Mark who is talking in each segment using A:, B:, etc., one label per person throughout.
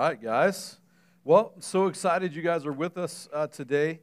A: right, guys. Well, so excited you guys are with us today.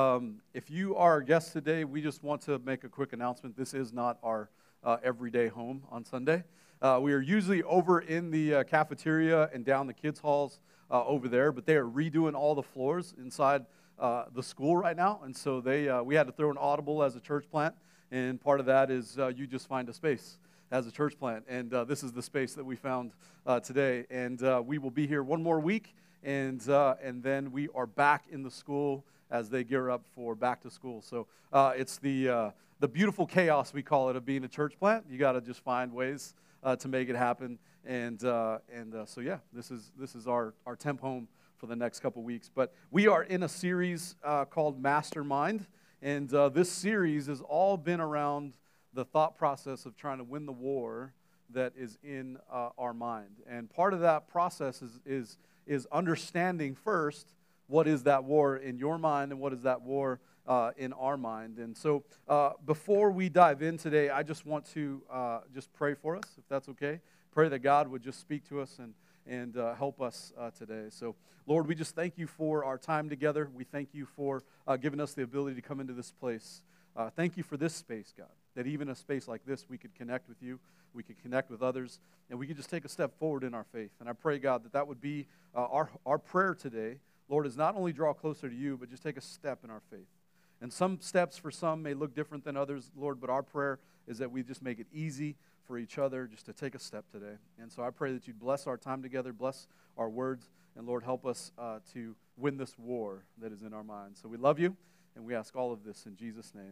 A: If you are a guest today, we just want to make a quick announcement. This is not our everyday home on Sunday. We are usually over in the cafeteria and down the kids' halls over there, but they are redoing all the floors inside the school right now, and so we had to throw an audible as a church plant, and part of that is you just find a space as a church plant, and this is the space that we found today, and we will be here one more week, and then we are back in the school as they gear up for back to school. So it's the beautiful chaos, we call it, of being a church plant. You got to just find ways to make it happen, and so yeah, this is our temp home for the next couple weeks. But we are in a series called Mastermind, and this series has all been around the thought process of trying to win the war that is in our mind. And part of that process is understanding first what is that war in your mind and what is that war in our mind. And so before we dive in today, I just want to just pray for us, if that's okay. Pray that God would just speak to us and help us today. So, Lord, we just thank you for our time together. We thank you for giving us the ability to come into this place. Thank you for this space, God, that even a space like this, we could connect with you, we could connect with others, and we could just take a step forward in our faith. And I pray, God, that would be our prayer today, Lord, is not only draw closer to you, but just take a step in our faith. And some steps for some may look different than others, Lord, but our prayer is that we just make it easy for each other just to take a step today. And so I pray that you'd bless our time together, bless our words, and Lord, help us to win this war that is in our minds. So we love you. And we ask all of this in Jesus' name.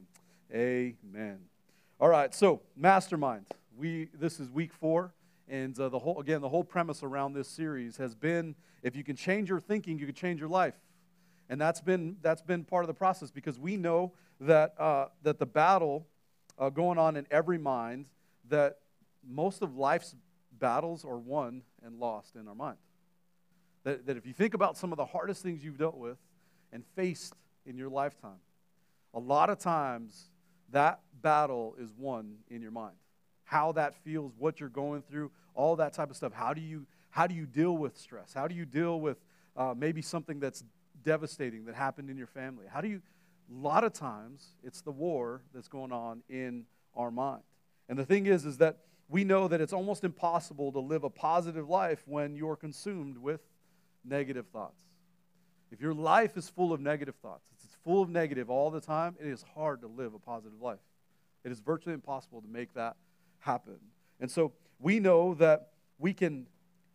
A: Amen. All right, so Mastermind. This is week 4, and the whole premise around this series has been, if you can change your thinking, you can change your life. And that's been part of the process, because we know that that the battle going on in every mind, that most of life's battles are won and lost in our mind. That if you think about some of the hardest things you've dealt with and faced in your lifetime, a lot of times that battle is won in your mind. How that feels, what you're going through, all that type of stuff. How do you deal with stress? How do you deal with maybe something that's devastating that happened in your family? A lot of times it's the war that's going on in our mind. And the thing is that we know that it's almost impossible to live a positive life when you're consumed with negative thoughts. If your life is full of negative thoughts, it's full of negative all the time, it is hard to live a positive life. It is virtually impossible to make that happen. And so we know that we can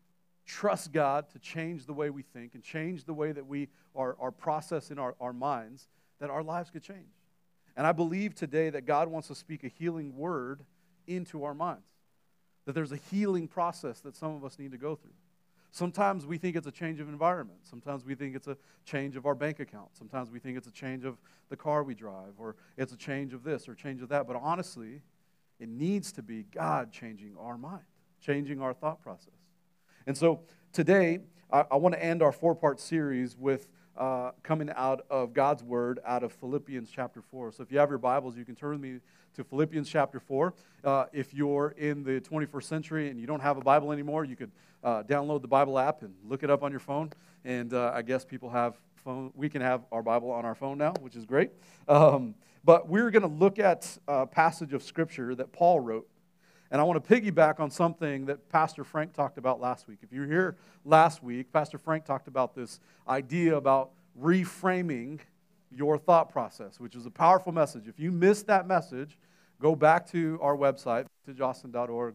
A: trust God to change the way we think and change the way that we are processing our minds, that our lives could change. And I believe today that God wants to speak a healing word into our minds, that there's a healing process that some of us need to go through. Sometimes we think it's a change of environment. Sometimes we think it's a change of our bank account. Sometimes we think it's a change of the car we drive, or it's a change of this or change of that. But honestly, it needs to be God changing our mind, changing our thought process. And so today, I want to end our 4-part series with coming out of God's Word, out of Philippians chapter 4. So if you have your Bibles, you can turn with me to Philippians chapter 4. If you're in the 21st century and you don't have a Bible anymore, you could download the Bible app and look it up on your phone. And I guess people have phone. We can have our Bible on our phone now, which is great. But we're going to look at a passage of Scripture that Paul wrote. And I want to piggyback on something that Pastor Frank talked about last week. If you were here last week, Pastor Frank talked about this idea about reframing your thought process, which is a powerful message. If you missed that message, go back to our website, vintageaustin.org,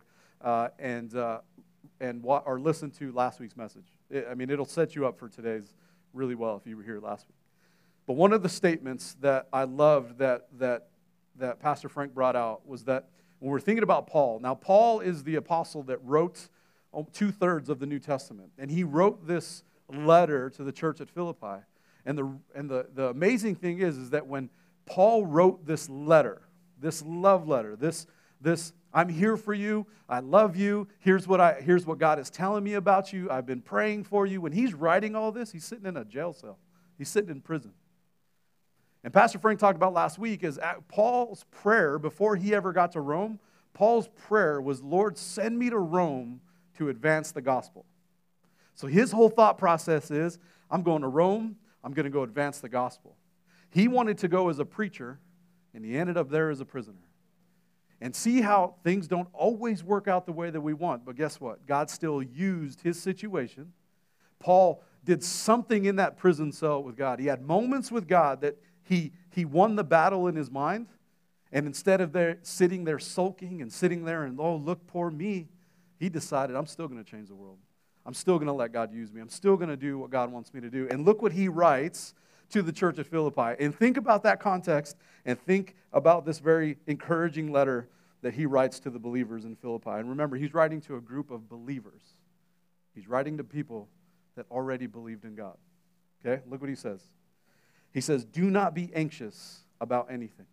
A: or listen to last week's message. It'll set you up for today's really well if you were here last week. But one of the statements that I loved that Pastor Frank brought out was that when we're thinking about Paul, now Paul is the apostle that wrote 2/3 of the New Testament, and he wrote this letter to the church at Philippi. And the amazing thing is that when Paul wrote this letter, this love letter, this I'm here for you, I love you, here's what God is telling me about you, I've been praying for you. When he's writing all this, he's sitting in a jail cell. He's sitting in prison. And Pastor Frank talked about last week is Paul's prayer before he ever got to Rome. Paul's prayer was, Lord, send me to Rome to advance the gospel. So his whole thought process is, I'm going to Rome, I'm going to go advance the gospel. He wanted to go as a preacher, and he ended up there as a prisoner. And see how things don't always work out the way that we want. But guess what? God still used his situation. Paul did something in that prison cell with God. He had moments with God that he won the battle in his mind. And instead of sitting there sulking and sitting there and, oh, look, poor me, he decided, I'm still going to change the world. I'm still going to let God use me. I'm still going to do what God wants me to do. And look what he writes to the church at Philippi. And think about that context and think about this very encouraging letter that he writes to the believers in Philippi. And remember, he's writing to a group of believers. He's writing to people that already believed in God. Okay? Look what he says. He says, do not be anxious about anything.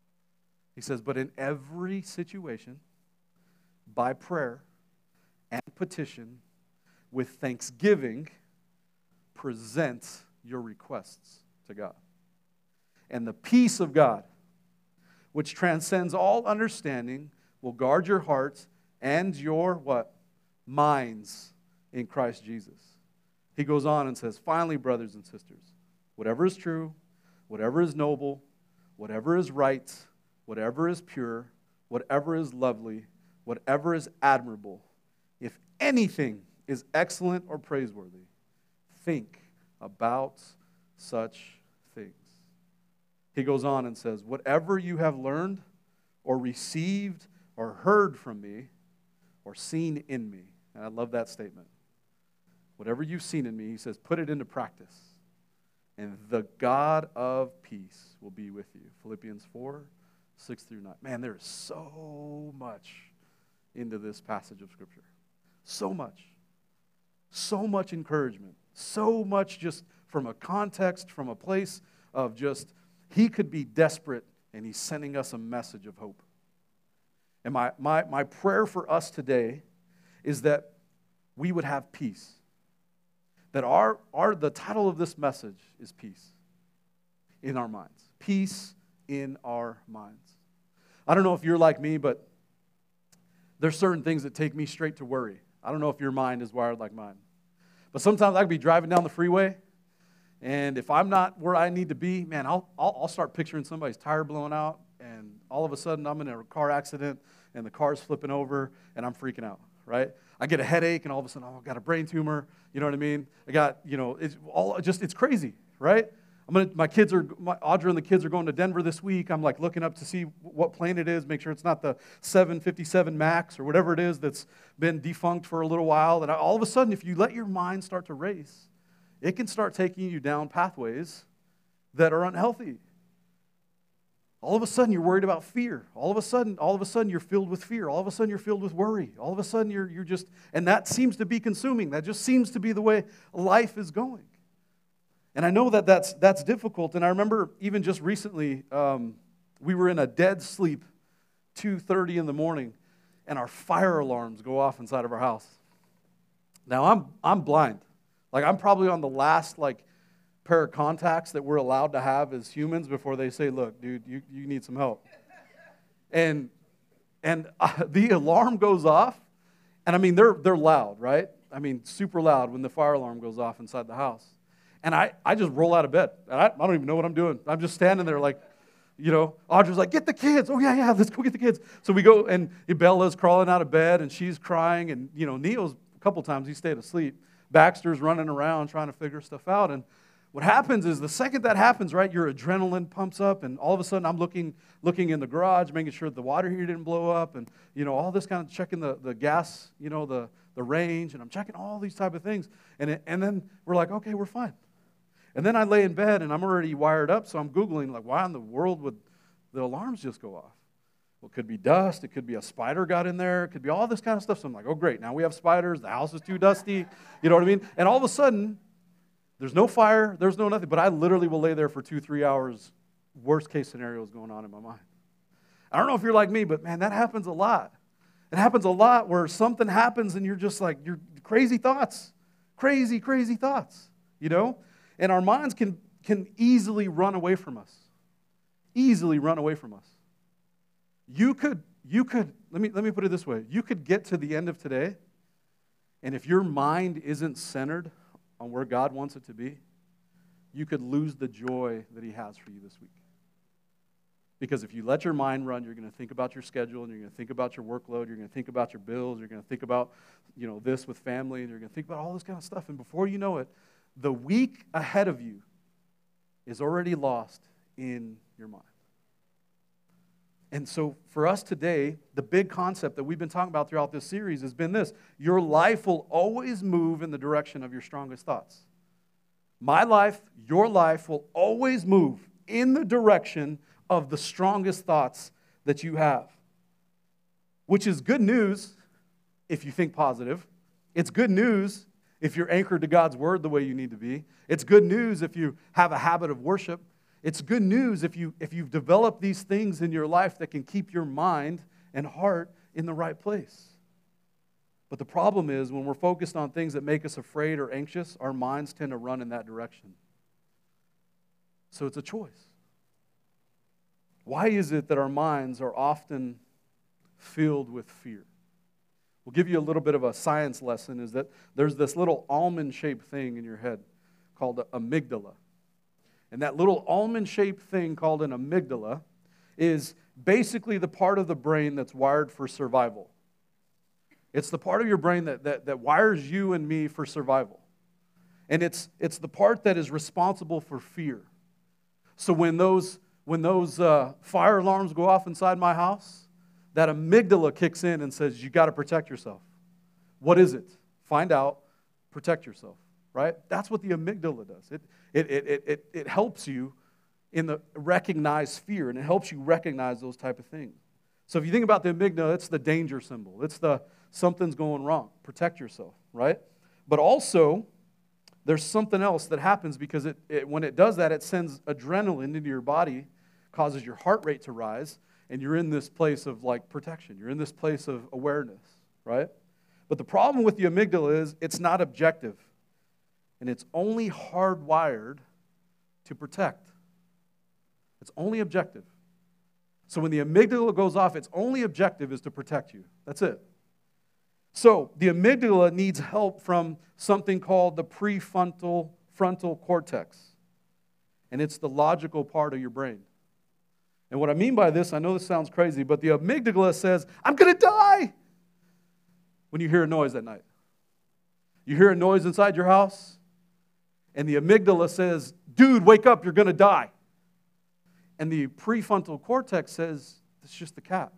A: He says, but in every situation, by prayer and petition, with thanksgiving, present your requests to God. And the peace of God, which transcends all understanding, will guard your hearts and your what? Minds in Christ Jesus. He goes on and says, finally, brothers and sisters, whatever is true, whatever is noble, whatever is right, whatever is pure, whatever is lovely, whatever is admirable, if anything is excellent or praiseworthy, think about such things. He goes on and says, whatever you have learned or received or heard from me or seen in me. And I love that statement. Whatever you've seen in me, he says, put it into practice. And the God of peace will be with you. Philippians 4, 6 through 9. Man, there is so much into this passage of Scripture. So much. So much encouragement. So much just from a context, from a place of just, he could be desperate and he's sending us a message of hope. And my prayer for us today is that we would have peace. That the title of this message is peace in our minds. Peace in our minds. I don't know if you're like me, but there's certain things that take me straight to worry. I don't know if your mind is wired like mine. But sometimes I could be driving down the freeway, and if I'm not where I need to be, man, I'll start picturing somebody's tire blowing out, and all of a sudden I'm in a car accident, and the car's flipping over, and I'm freaking out, right? I get a headache, and all of a sudden, oh, I've got a brain tumor, you know what I mean? I got, it's crazy, right? Audra and the kids are going to Denver this week. I'm like looking up to see what plane it is, make sure it's not the 757 MAX or whatever it is that's been defunct for a little while. And all of a sudden, if you let your mind start to race, it can start taking you down pathways that are unhealthy. All of a sudden, you're worried about fear. All of a sudden, you're filled with fear. All of a sudden, you're filled with worry. All of a sudden, you're just, and that seems to be consuming. That just seems to be the way life is going. And I know that's difficult. And I remember even just recently, we were in a dead sleep, 2:30 in the morning, and our fire alarms go off inside of our house. Now I'm blind. Like I'm probably on the last pair of contacts that we're allowed to have as humans before they say, look, dude, you need some help. And the alarm goes off, and I mean they're loud, right? I mean super loud when the fire alarm goes off inside the house. And I just roll out of bed. And I don't even know what I'm doing. I'm just standing there Audra's like, get the kids. Oh, yeah, let's go get the kids. So we go, and Bella's crawling out of bed, and she's crying. And, Neil's, a couple times, he stayed asleep. Baxter's running around trying to figure stuff out. And what happens is the second that happens, right, your adrenaline pumps up. And all of a sudden, I'm looking in the garage, making sure the water heater didn't blow up. And, all this kind of checking the gas, the range. And I'm checking all these type of things. And then we're like, okay, we're fine. And then I lay in bed, and I'm already wired up, so I'm Googling, why in the world would the alarms just go off? Well, it could be dust. It could be a spider got in there. It could be all this kind of stuff. So I'm like, oh, great. Now we have spiders. The house is too dusty. You know what I mean? And all of a sudden, there's no fire. There's no nothing. But I literally will lay there for 2-3 hours. Worst case scenario is going on in my mind. I don't know if you're like me, but, man, that happens a lot. It happens a lot where something happens, and you're just you're crazy thoughts. Crazy, crazy thoughts, And our minds can easily run away from us. Easily run away from us. You could let me put it this way. You could get to the end of today, And if your mind isn't centered on where God wants it to be, you could lose the joy that he has for you this week. Because if you let your mind run, you're going to think about your schedule, and you're going to think about your workload, you're going to think about your bills, you're going to think about, this with family, and you're going to think about all this kind of stuff. And before you know it, the week ahead of you is already lost in your mind. And so for us today, the big concept that we've been talking about throughout this series has been this: your life will always move in the direction of your strongest thoughts. My life, your life will always move in the direction of the strongest thoughts that you have. Which is good news if you think positive. It's good news if you're anchored to God's word the way you need to be. It's good news if you have a habit of worship. It's good news if you've developed these things in your life that can keep your mind and heart in the right place. But the problem is, when we're focused on things that make us afraid or anxious, our minds tend to run in that direction. So it's a choice. Why is it that our minds are often filled with fear? We'll give you a little bit of a science lesson, is that there's this little almond-shaped thing in your head called the amygdala. And that little almond-shaped thing called an amygdala is basically the part of the brain that's wired for survival. It's the part of your brain that wires you and me for survival. And it's the part that is responsible for fear. So when those fire alarms go off inside my house, that amygdala kicks in and says, you got to protect yourself. What is it? Find out, protect yourself, right? That's what the amygdala does. It helps you recognize fear, and it helps you recognize those type of things. So if you think about the amygdala, it's the danger symbol. It's the something's going wrong. Protect yourself, right? But also, there's something else that happens, because when it does that, it sends adrenaline into your body, causes your heart rate to rise, and you're in this place of protection. You're in this place of awareness, right? But the problem with the amygdala is it's not objective, and it's only hardwired to protect. It's only objective. So when the amygdala goes off, its only objective is to protect you. That's it. So the amygdala needs help from something called the prefrontal cortex. And it's the logical part of your brain. And what I mean by this, I know this sounds crazy, but the amygdala says, I'm going to die, when you hear a noise at night. You hear a noise inside your house, and the amygdala says, dude, wake up, you're going to die. And the prefrontal cortex says, it's just the cat.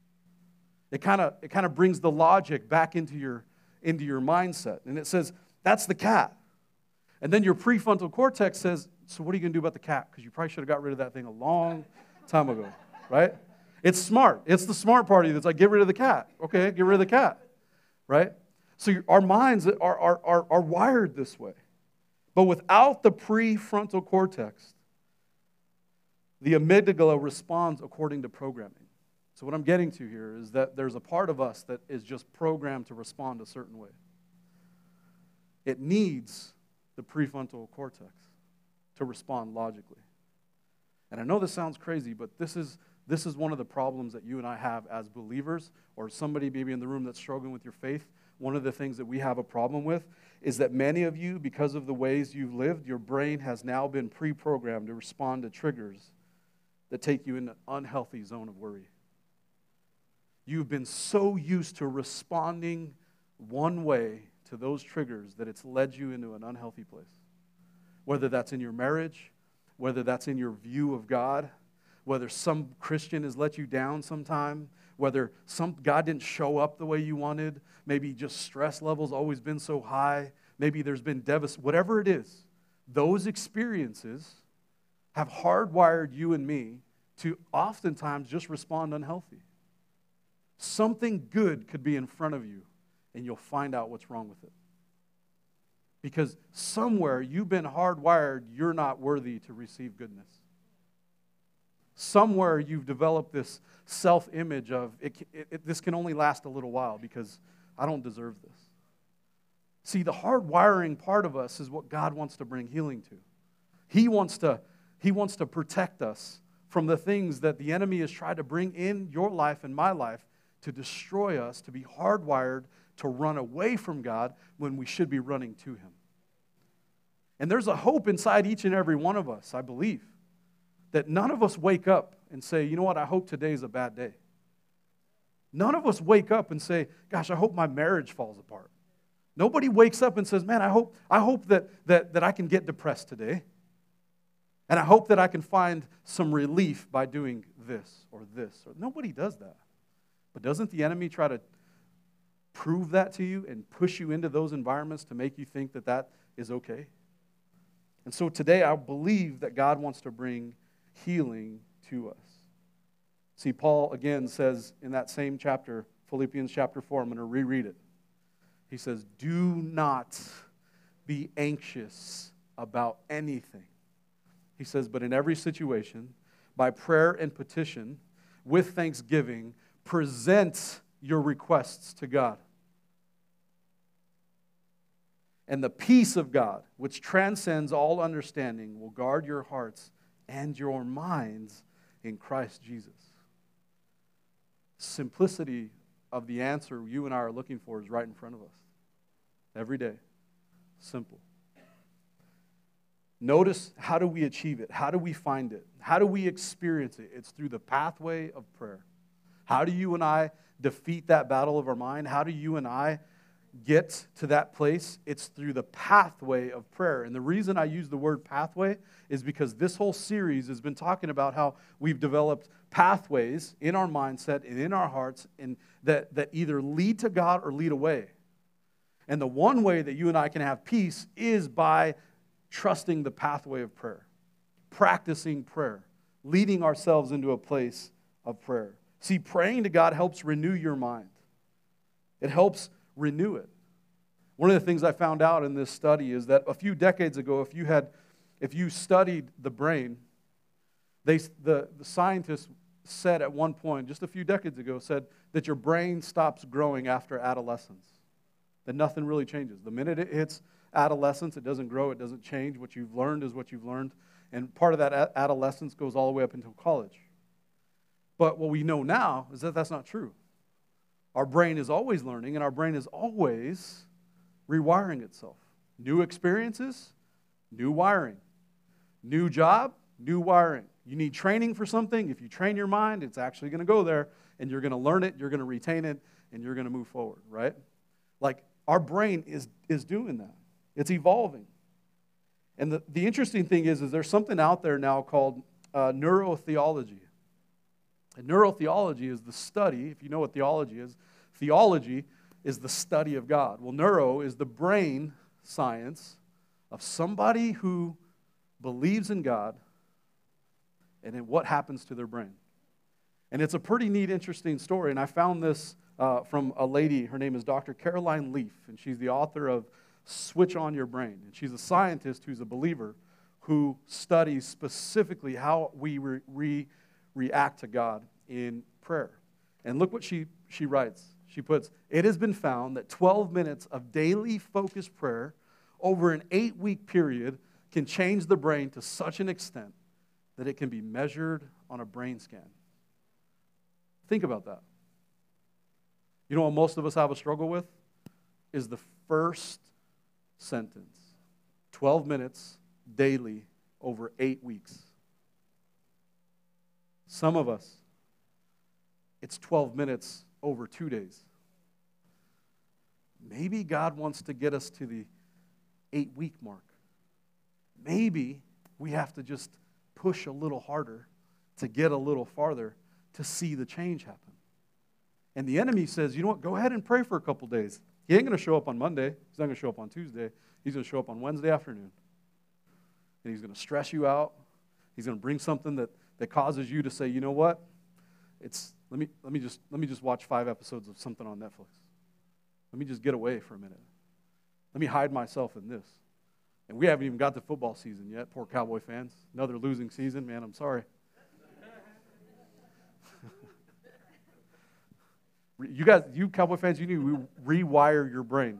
A: It kind of brings the logic back into your mindset. And it says, that's the cat. And then your prefrontal cortex says, so what are you going to do about the cat? Because you probably should have got rid of that thing a long time ago, right? It's smart. It's the smart part of you that's like, get rid of the cat. Okay, get rid of the cat, right? So our minds are wired this way. But without the prefrontal cortex, the amygdala responds according to programming. So what I'm getting to here is that there's a part of us that is just programmed to respond a certain way. It needs the prefrontal cortex to respond logically. And I know this sounds crazy, but this is one of the problems that you and I have as believers, or somebody maybe in the room that's struggling with your faith. One of the things that we have a problem with is that many of you, because of the ways you've lived, your brain has now been pre-programmed to respond to triggers that take you in an unhealthy zone of worry. You've been so used to responding one way to those triggers that it's led you into an unhealthy place. Whether that's in your marriage, whether that's in your view of God, whether some Christian has let you down sometime, whether God didn't show up the way you wanted, maybe just stress levels always been so high, maybe there's been whatever it is, those experiences have hardwired you and me to oftentimes just respond unhealthy. Something good could be in front of you, and you'll find out what's wrong with it. Because somewhere you've been hardwired, you're not worthy to receive goodness. Somewhere you've developed this self-image of, this can only last a little while because I don't deserve this. See, the hardwiring part of us is what God wants to bring healing to. He wants to protect us from the things that the enemy has tried to bring in your life and my life to destroy us, to be hardwired to run away from God when we should be running to Him. And there's a hope inside each and every one of us, I believe, that none of us wake up and say, you know what, I hope today's a bad day. None of us wake up and say, gosh, I hope my marriage falls apart. Nobody wakes up and says, man, I hope that I can get depressed today. And I hope that I can find some relief by doing this or this. Nobody does that. But doesn't the enemy try to prove that to you and push you into those environments to make you think that that is okay? And so today I believe that God wants to bring healing to us. See, Paul again says in that same chapter, Philippians chapter 4, I'm going to reread it. He says, do not be anxious about anything. He says, but in every situation, by prayer and petition, with thanksgiving, present your requests to God. And the peace of God, which transcends all understanding, will guard your hearts and your minds in Christ Jesus. Simplicity of the answer you and I are looking for is right in front of us. Every day. Simple. Notice, how do we achieve it? How do we find it? How do we experience it? It's through the pathway of prayer. How do you and I defeat that battle of our mind? How do you and I get to that place? It's through the pathway of prayer. And the reason I use the word pathway is because this whole series has been talking about how we've developed pathways in our mindset and in our hearts and that either lead to God or lead away. And the one way that you and I can have peace is by trusting the pathway of prayer, practicing prayer, leading ourselves into a place of prayer. See, praying to God helps renew your mind. It helps renew it. One of the things I found out in this study is that a few decades ago, if you studied the brain, the scientists said at one point, just a few decades ago, said that your brain stops growing after adolescence, that nothing really changes. The minute it hits adolescence, it doesn't grow, it doesn't change. What you've learned is what you've learned, and part of that adolescence goes all the way up until college. But what we know now is that that's not true. Our brain is always learning, and our brain is always rewiring itself. New experiences, new wiring. New job, new wiring. You need training for something. If you train your mind, it's actually going to go there, and you're going to learn it, you're going to retain it, and you're going to move forward, right? Like, our brain is doing that. It's evolving. And the interesting thing is there's something out there now called neurotheology. And neurotheology is the study, if you know what theology is the study of God. Well, neuro is the brain science of somebody who believes in God and in what happens to their brain. And it's a pretty neat, interesting story. And I found this from a lady, her name is Dr. Caroline Leaf, and she's the author of Switch On Your Brain. And she's a scientist who's a believer who studies specifically how we react to God in prayer. And look what she writes. She puts, it has been found that 12 minutes of daily focused prayer over an 8-week period can change the brain to such an extent that it can be measured on a brain scan. Think about that. You know what most of us have a struggle with? Is the first sentence. 12 minutes daily over 8 weeks. Some of us, it's 12 minutes over 2 days. Maybe God wants to get us to the 8-week mark. Maybe we have to just push a little harder to get a little farther to see the change happen. And the enemy says, you know what, go ahead and pray for a couple days. He ain't going to show up on Monday. He's not going to show up on Tuesday. He's going to show up on Wednesday afternoon. And he's going to stress you out. He's going to bring something that causes you to say, you know what, let me just watch 5 episodes of something on Netflix. Let me just get away for a minute. Let me hide myself in this. And we haven't even got to football season yet. Poor Cowboy fans. Another losing season. Man, I'm sorry. You guys, you Cowboy fans, you need to rewire your brain.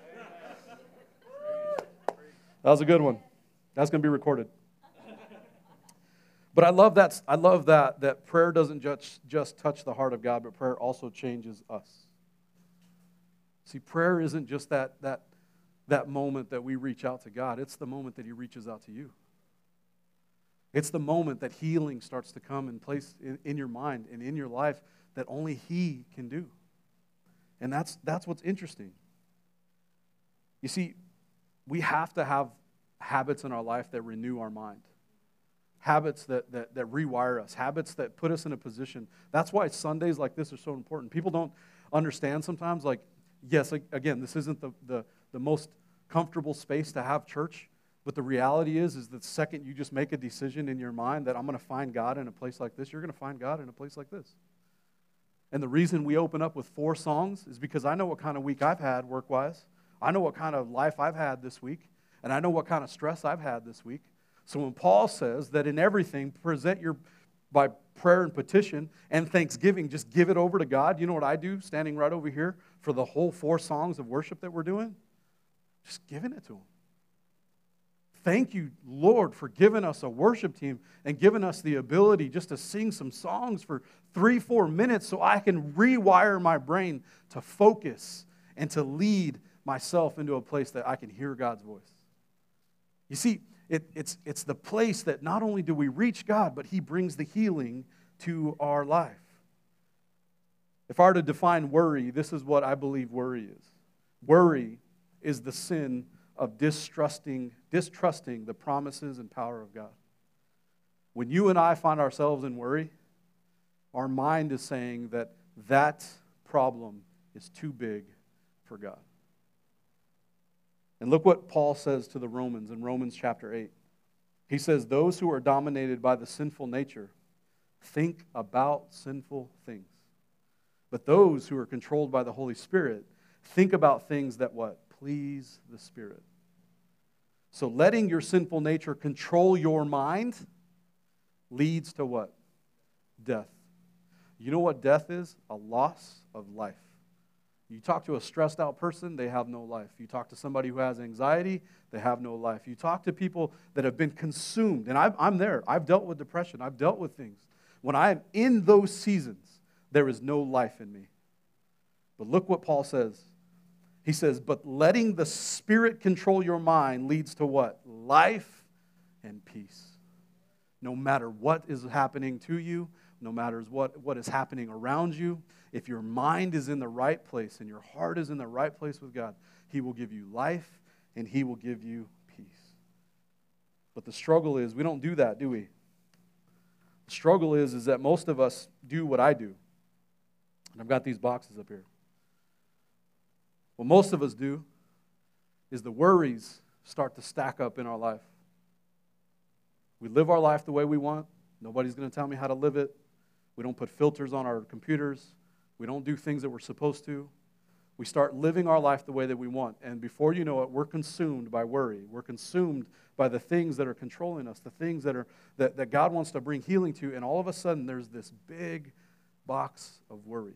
A: That was a good one. That's going to be recorded. But I love that prayer doesn't just touch the heart of God, but prayer also changes us. See, prayer isn't just that moment that we reach out to God. It's the moment that he reaches out to you. It's the moment that healing starts to come in place in your mind and in your life that only he can do. And that's what's interesting. You see, we have to have habits in our life that renew our mind. Habits that rewire us. Habits that put us in a position. That's why Sundays like this are so important. People don't understand sometimes, like, yes, again, this isn't the most comfortable space to have church. But the reality is that the second you just make a decision in your mind that I'm going to find God in a place like this, you're going to find God in a place like this. And the reason we open up with 4 songs is because I know what kind of week I've had work-wise. I know what kind of life I've had this week. And I know what kind of stress I've had this week. So when Paul says that in everything, by prayer and petition and thanksgiving, just give it over to God. You know what I do standing right over here for the whole 4 songs of worship that we're doing? Just giving it to him. Thank you, Lord, for giving us a worship team and giving us the ability just to sing some songs for 3-4 minutes so I can rewire my brain to focus and to lead myself into a place that I can hear God's voice. You see, it's the place that not only do we reach God, but he brings the healing to our life. If I were to define worry, this is what I believe worry is. Worry is the sin of distrusting the promises and power of God. When you and I find ourselves in worry, our mind is saying that problem is too big for God. And look what Paul says to the Romans in Romans chapter 8. He says, those who are dominated by the sinful nature think about sinful things. But those who are controlled by the Holy Spirit think about things that what? Please the Spirit. So letting your sinful nature control your mind leads to what? Death. You know what death is? A loss of life. You talk to a stressed out person, they have no life. You talk to somebody who has anxiety, they have no life. You talk to people that have been consumed, and I'm there. I've dealt with depression. I've dealt with things. When I am in those seasons, there is no life in me. But look what Paul says. He says, but letting the Spirit control your mind leads to what? Life and peace. No matter what is happening to you, no matter what is happening around you, if your mind is in the right place and your heart is in the right place with God, he will give you life and he will give you peace. But the struggle is, we don't do that, do we? The struggle is that most of us do what I do. And I've got these boxes up here. What most of us do is the worries start to stack up in our life. We live our life the way we want. Nobody's going to tell me how to live it. We don't put filters on our computers. We don't do things that we're supposed to. We start living our life the way that we want. And before you know it, we're consumed by worry. We're consumed by the things that are controlling us, the things that God wants to bring healing to. And all of a sudden, there's this big box of worry.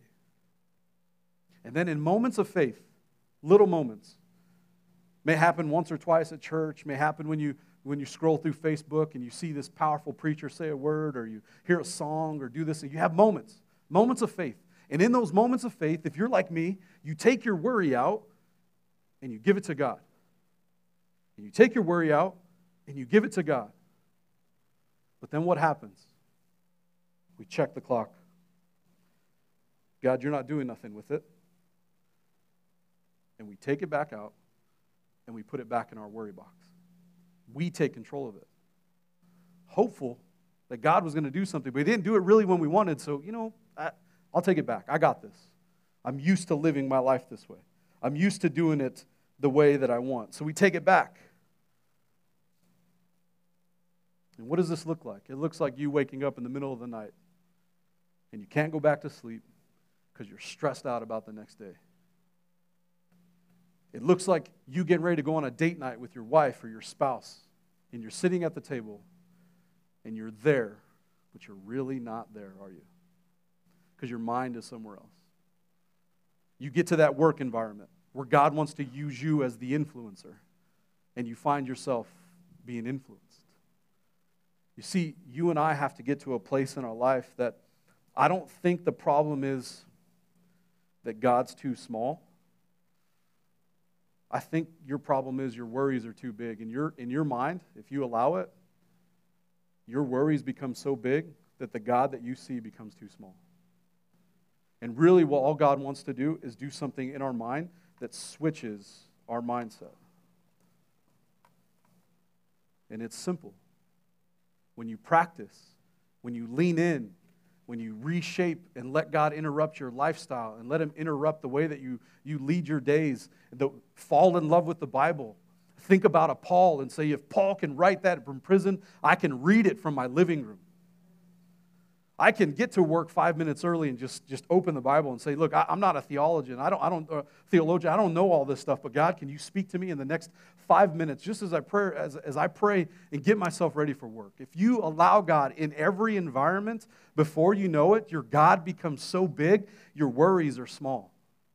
A: And then in moments of faith, little moments, may happen once or twice at church, may happen when you scroll through Facebook and you see this powerful preacher say a word, or you hear a song or do this, and you have moments of faith. And in those moments of faith, if you're like me, you take your worry out and you give it to God. And you take your worry out and you give it to God. But then what happens? We check the clock. God, you're not doing nothing with it. And we take it back out and we put it back in our worry box. We take control of it. Hopeful that God was going to do something, but he didn't do it really when we wanted, so, I'll take it back. I got this. I'm used to living my life this way. I'm used to doing it the way that I want. So we take it back. And what does this look like? It looks like you waking up in the middle of the night and you can't go back to sleep because you're stressed out about the next day. It looks like you getting ready to go on a date night with your wife or your spouse, and you're sitting at the table and you're there, but you're really not there, are you? Because your mind is somewhere else. You get to that work environment where God wants to use you as the influencer, and you find yourself being influenced. You see, you and I have to get to a place in our life that I don't think the problem is that God's too small. I think your problem is your worries are too big. In your mind, if you allow it, your worries become so big that the God that you see becomes too small. And really what all God wants to do is do something in our mind that switches our mindset. And it's simple. When you practice, when you lean in, when you reshape and let God interrupt your lifestyle and let Him interrupt the way that you lead your days, fall in love with the Bible. Think about a Paul and say, if Paul can write that from prison, I can read it from my living room. I can get to work 5 minutes early and just open the Bible and say, look, I'm not a theologian. I don't know all this stuff, but God, can you speak to me in the next 5 minutes just as I pray and get myself ready for work? If you allow God in every environment, before you know it, your God becomes so big, your worries are small.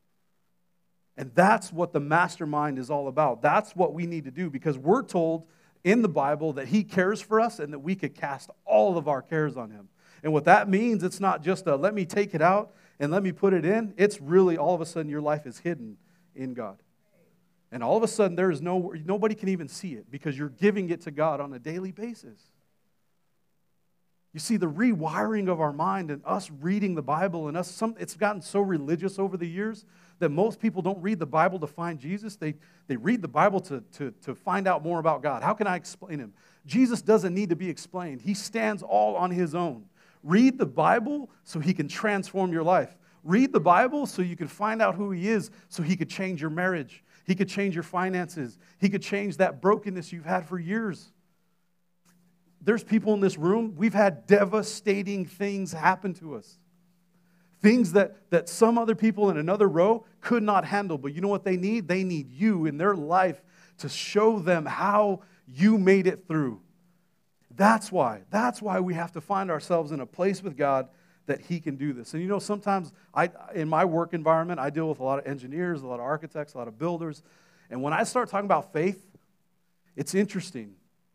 A: And that's what the mastermind is all about. That's what we need to do, because we're told in the Bible that He cares for us and that we could cast all of our cares on Him. And what that means, it's not just a let me take it out and let me put it in. It's really all of a sudden your life is hidden in God. And all of a sudden nobody can even see it because you're giving it to God on a daily basis. You see, the rewiring of our mind and us reading the Bible and it's gotten so religious over the years that most people don't read the Bible to find Jesus. They read the Bible to find out more about God. How can I explain Him? Jesus doesn't need to be explained. He stands all on His own. Read the Bible so He can transform your life. Read the Bible so you can find out who He is, so He could change your marriage. He could change your finances. He could change that brokenness you've had for years. There's people in this room, we've had devastating things happen to us. Things that some other people in another row could not handle. But you know what they need? They need you in their life to show them how you made it through. That's why we have to find ourselves in a place with God that He can do this. And you know, sometimes in my work environment, I deal with a lot of engineers, a lot of architects, a lot of builders. And when I start talking about faith, it's interesting.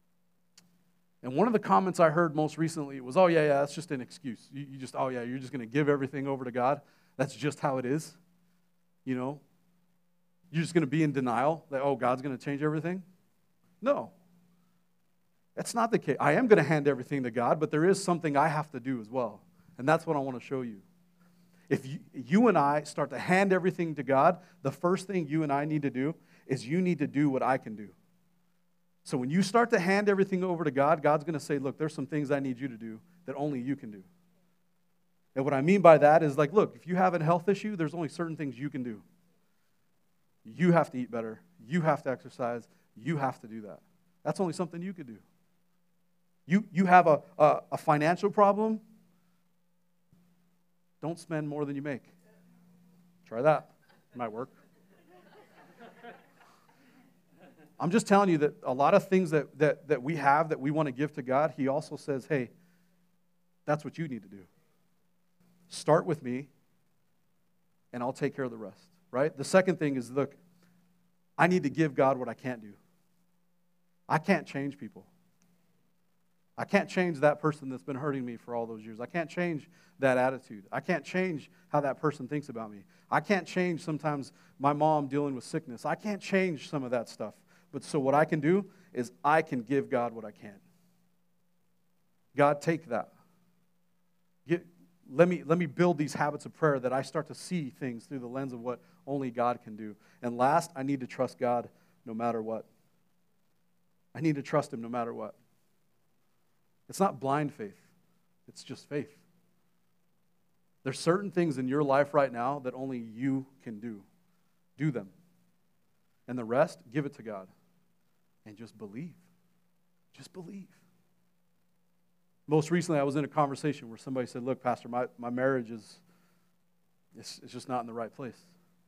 A: And one of the comments I heard most recently was, oh, yeah, that's just an excuse. You're just going to give everything over to God. That's just how it is. You know, you're just going to be in denial that, oh, God's going to change everything. No. That's not the case. I am going to hand everything to God, but there is something I have to do as well. And that's what I want to show you. If you and I start to hand everything to God, the first thing you and I need to do is you need to do what I can do. So when you start to hand everything over to God, God's going to say, look, there's some things I need you to do that only you can do. And what I mean by that is like, look, if you have a health issue, there's only certain things you can do. You have to eat better. You have to exercise. You have to do that. That's only something you could do. You have a financial problem, don't spend more than you make. Try that. It might work. I'm just telling you that a lot of things that we have that we want to give to God, He also says, hey, that's what you need to do. Start with me, and I'll take care of the rest, right? The second thing is, look, I need to give God what I can't do. I can't change people. I can't change that person that's been hurting me for all those years. I can't change that attitude. I can't change how that person thinks about me. I can't change sometimes my mom dealing with sickness. I can't change some of that stuff. But so what I can do is I can give God what I can. God, take that. Let me build these habits of prayer that I start to see things through the lens of what only God can do. And last, I need to trust God no matter what. I need to trust Him no matter what. It's not blind faith. It's just faith. There's certain things in your life right now that only you can do. Do them. And the rest, give it to God. And just believe. Just believe. Most recently, I was in a conversation where somebody said, look, Pastor, my marriage it's just not in the right place.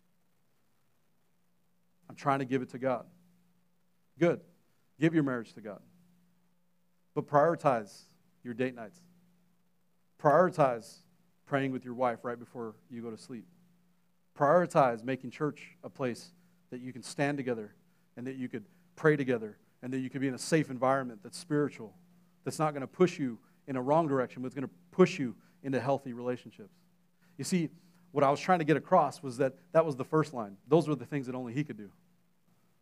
A: I'm trying to give it to God. Good. Give your marriage to God. But prioritize your date nights. Prioritize praying with your wife right before you go to sleep. Prioritize making church a place that you can stand together and that you could pray together and that you could be in a safe environment that's spiritual, that's not going to push you in a wrong direction, but it's going to push you into healthy relationships. You see, what I was trying to get across was that was the first line. Those were the things that only He could do.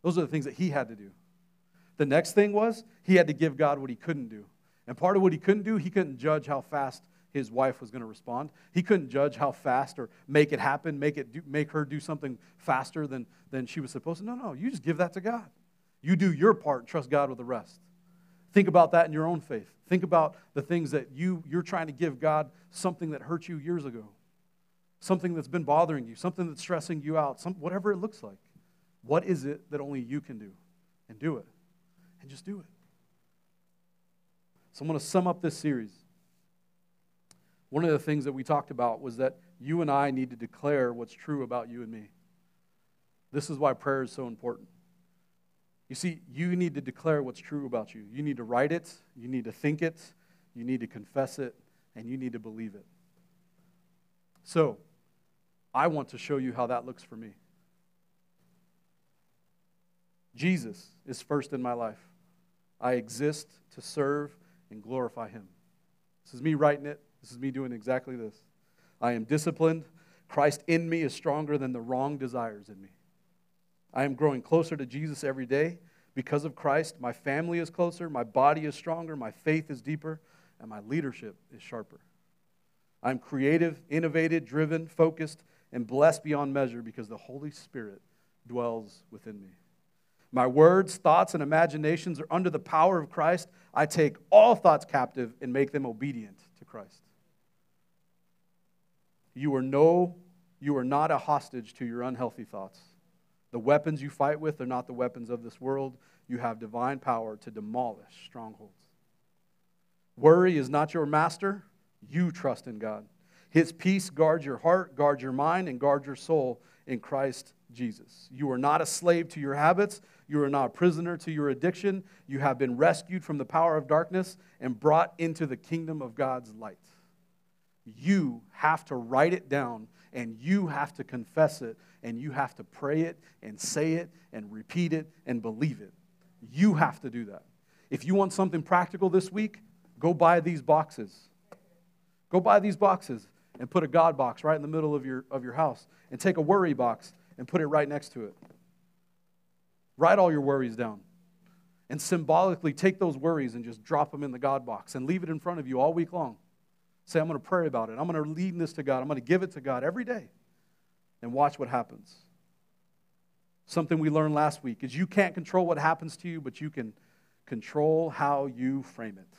A: Those are the things that he had to do. The next thing was he had to give God what he couldn't do. And part of what he couldn't do, he couldn't judge how fast his wife was going to respond. He couldn't judge how fast or make it happen, make her do something faster than she was supposed to. No, you just give that to God. You do your part and trust God with the rest. Think about that in your own faith. Think about the things that you're trying to give God, something that hurt you years ago, something that's been bothering you, something that's stressing you out, whatever it looks like. What is it that only you can do? And do it. And just do it. So I'm going to sum up this series. One of the things that we talked about was that you and I need to declare what's true about you and me. This is why prayer is so important. You see, you need to declare what's true about you. You need to write it, you need to think it, you need to confess it, and you need to believe it. So, I want to show you how that looks for me. Jesus is first in my life. I exist to serve and glorify Him. This is me writing it. This is me doing exactly this. I am disciplined. Christ in me is stronger than the wrong desires in me. I am growing closer to Jesus every day. Because of Christ, my family is closer, my body is stronger, my faith is deeper, and my leadership is sharper. I'm creative, innovative, driven, focused, and blessed beyond measure because the Holy Spirit dwells within me. My words, thoughts, and imaginations are under the power of Christ. I take all thoughts captive and make them obedient to Christ. You are not a hostage to your unhealthy thoughts. The weapons you fight with are not the weapons of this world. You have divine power to demolish strongholds. Worry is not your master. You trust in God. His peace guards your heart, guards your mind, and guards your soul in Christ Jesus. You are not a slave to your habits. You are not a prisoner to your addiction. You have been rescued from the power of darkness and brought into the kingdom of God's light. You have to write it down, and you have to confess it, and you have to pray it and say it and repeat it and believe it. You have to do that. If you want something practical this week, go buy these boxes. Go buy these boxes and put a God box right in the middle of your house, and take a worry box and put it right next to it. Write all your worries down. And symbolically take those worries and just drop them in the God box and leave it in front of you all week long. Say, I'm going to pray about it. I'm going to lead this to God. I'm going to give it to God every day. And watch what happens. Something we learned last week is you can't control what happens to you, but you can control how you frame it.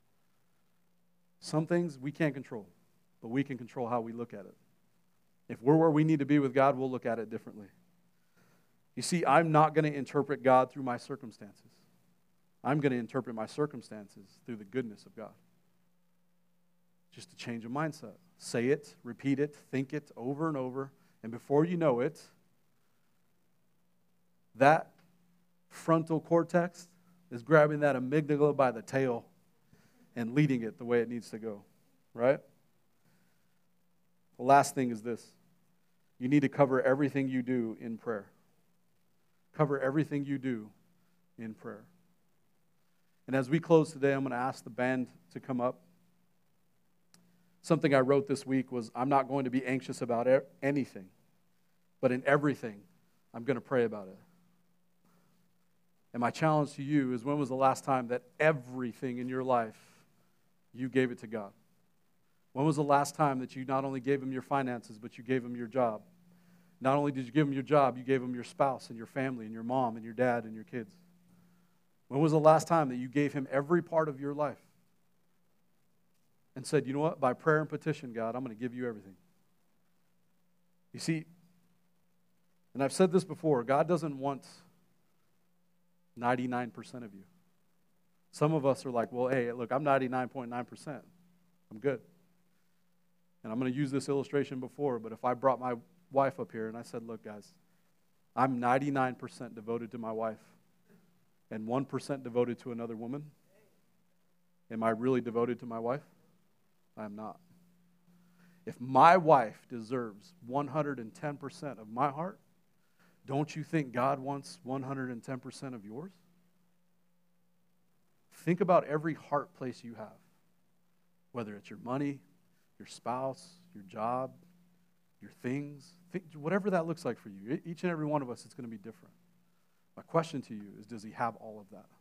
A: Some things we can't control, but we can control how we look at it. If we're where we need to be with God, we'll look at it differently. You see, I'm not going to interpret God through my circumstances. I'm going to interpret my circumstances through the goodness of God. Just a change of mindset. Say it, repeat it, think it over and over, and before you know it, that frontal cortex is grabbing that amygdala by the tail and leading it the way it needs to go, right? The last thing is this. You need to cover everything you do in prayer. Cover everything you do in prayer. And as we close today, I'm going to ask the band to come up. Something I wrote this week was, I'm not going to be anxious about anything, but in everything, I'm going to pray about it. And my challenge to you is, when was the last time that everything in your life, you gave it to God? When was the last time that you not only gave Him your finances, but you gave Him your job? Not only did you give Him your job, you gave Him your spouse and your family and your mom and your dad and your kids. When was the last time that you gave Him every part of your life and said, you know what, by prayer and petition, God, I'm going to give you everything? You see, and I've said this before, God doesn't want 99% of you. Some of us are like, well, hey, look, I'm 99.9%. I'm good. And I'm going to use this illustration before, but if I brought my wife up here and I said, look, guys, I'm 99% devoted to my wife and 1% devoted to another woman, am I really devoted to my wife? I am not. If my wife deserves 110% of my heart, don't you think God wants 110% of yours? Think about every heart place you have, whether it's your money, your spouse, your job, your things, whatever that looks like for you. Each and every one of us, it's going to be different. My question to you is, does he have all of that?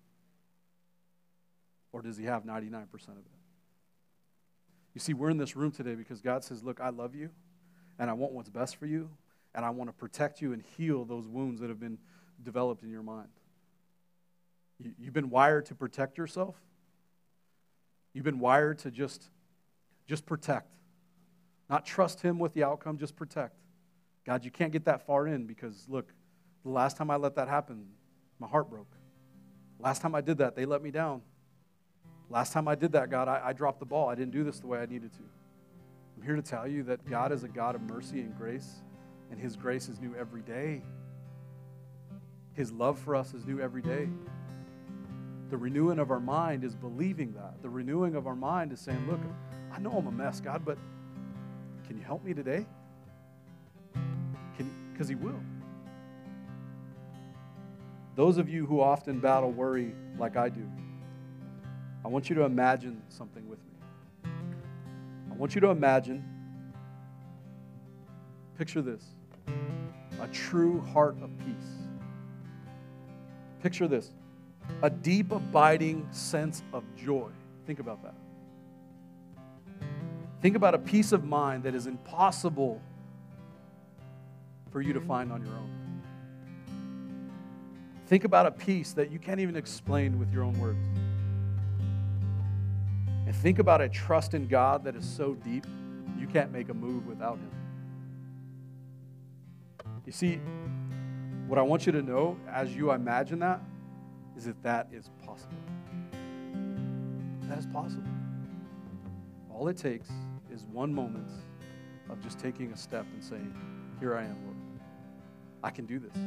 A: Or does he have 99% of it? You see, we're in this room today because God says, look, I love you, and I want what's best for you, and I want to protect you and heal those wounds that have been developed in your mind. You've been wired to protect yourself. You've been wired to just protect. Not trust him with the outcome, just protect. God, you can't get that far in because, look, the last time I let that happen, my heart broke. Last time I did that, they let me down. Last time I did that, God, I dropped the ball. I didn't do this the way I needed to. I'm here to tell you that God is a God of mercy and grace, and his grace is new every day. His love for us is new every day. The renewing of our mind is believing that. The renewing of our mind is saying, look, I know I'm a mess, God, but can you help me today? Because he will. Those of you who often battle worry like I do, I want you to imagine something with me. I want you to imagine, picture this, a true heart of peace. Picture this, a deep, abiding sense of joy. Think about that. Think about a peace of mind that is impossible for you to find on your own. Think about a peace that you can't even explain with your own words. And think about a trust in God that is so deep, you can't make a move without him. You see, what I want you to know as you imagine that is that is possible. That is possible. All it takes is one moment of just taking a step and saying, here I am, Lord. I can do this.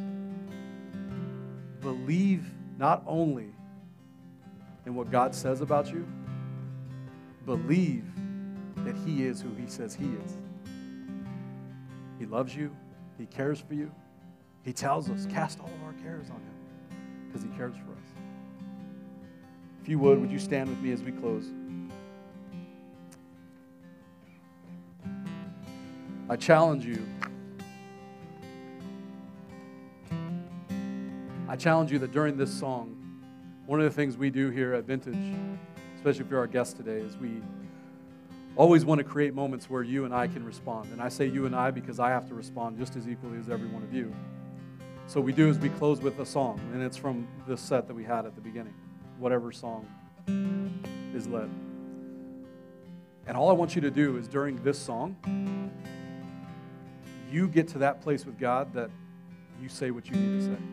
A: Believe not only in what God says about you, believe that he is who he says he is. He loves you. He cares for you. He tells us, cast all of our cares on him because he cares for us. If you would you stand with me as we close? I challenge you. I challenge you that during this song, one of the things we do here at Vintage, especially if you're our guest today, is we always want to create moments where you and I can respond. And I say you and I because I have to respond just as equally as every one of you. So what we do is we close with a song, and it's from this set that we had at the beginning, whatever song is led. And all I want you to do is during this song, you get to that place with God that you say what you need to say.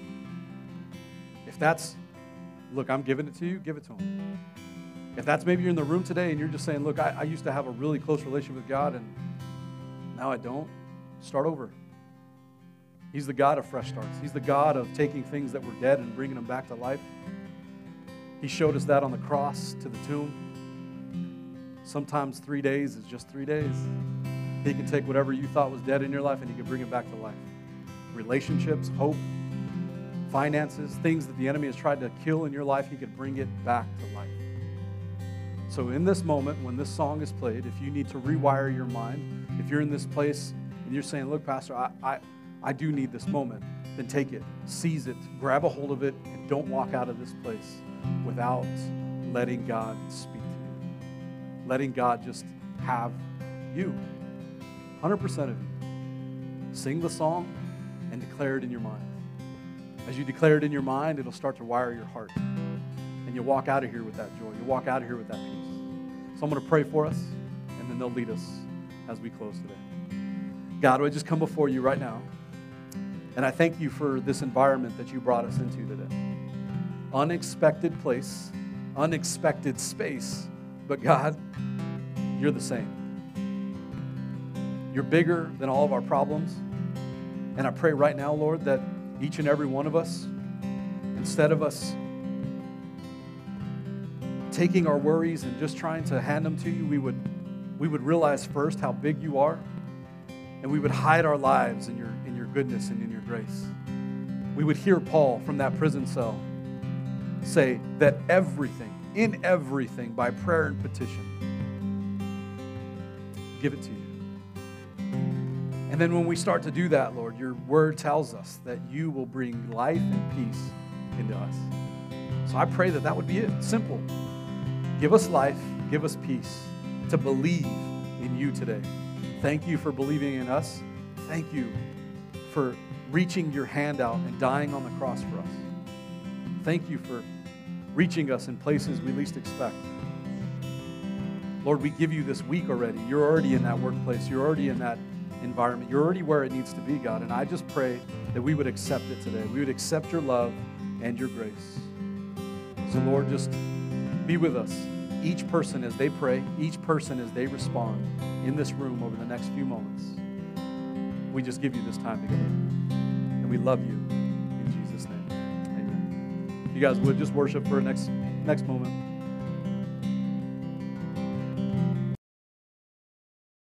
A: If that's, look, I'm giving it to you, give it to him. If that's maybe you're in the room today and you're just saying, look, I used to have a really close relationship with God and now I don't, start over. He's the God of fresh starts. He's the God of taking things that were dead and bringing them back to life. He showed us that on the cross to the tomb. Sometimes 3 days is just 3 days. He can take whatever you thought was dead in your life and he can bring it back to life. Relationships, hope, finances, things that the enemy has tried to kill in your life, he could bring it back to life. So in this moment, when this song is played, if you need to rewire your mind, if you're in this place and you're saying, look, Pastor, I do need this moment, then take it, seize it, grab a hold of it, and don't walk out of this place without letting God speak to you. Letting God just have you. 100% of you. Sing the song and declare it in your mind. As you declare it in your mind, it'll start to wire your heart. And you'll walk out of here with that joy. You'll walk out of here with that peace. So I'm going to pray for us, and then they'll lead us as we close today. God, I just come before you right now, and I thank you for this environment that you brought us into today. Unexpected place, unexpected space, but God, you're the same. You're bigger than all of our problems. And I pray right now, Lord, that each and every one of us, instead of us taking our worries and just trying to hand them to you, we would realize first how big you are, and we would hide our lives in your goodness and in your grace. We would hear Paul from that prison cell say that in everything, by prayer and petition, give it to you. And then when we start to do that, Lord, your word tells us that you will bring life and peace into us. So I pray that that would be it. Simple. Give us life, give us peace to believe in you today. Thank you for believing in us. Thank you for reaching your hand out and dying on the cross for us. Thank you for reaching us in places we least expect. Lord, we give you this week already. You're already in that workplace. You're already in that environment. You're already where it needs to be, God. And I just pray that we would accept it today. We would accept your love and your grace. So, Lord, just be with us. Each person as they pray, each person as they respond in this room over the next few moments. We just give you this time together. And we love you in Jesus' name. Amen. You guys would just worship for a next moment.